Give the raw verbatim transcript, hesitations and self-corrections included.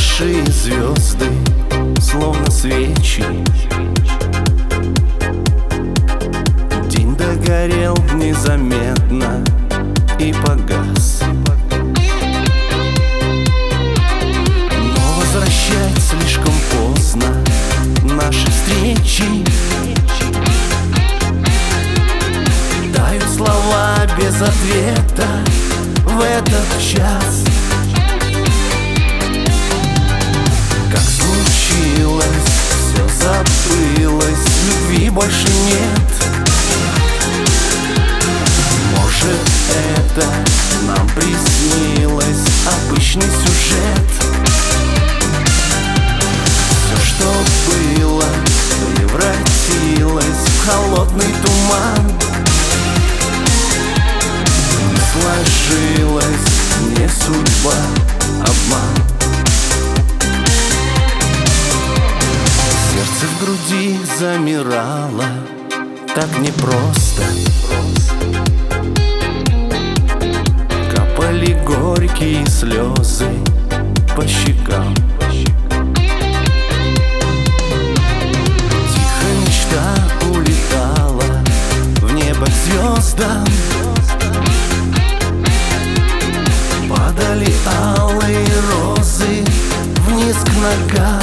Наши звезды, словно свечи, день догорел незаметно и погас. Но возвращать слишком поздно наши встречи. Тают слова без ответа в этот час. Как случилось, все забылось, любви больше нет. Может, это нам приснилось обычный сюжет. Все, что было, превратилось в холодный туман. Не сложилось, не судьба, обман. Сердце в груди замирало так непросто. Капали горькие слезы по щекам. Тихо мечта улетала в небо к звездам. Падали алые розы вниз к ногам.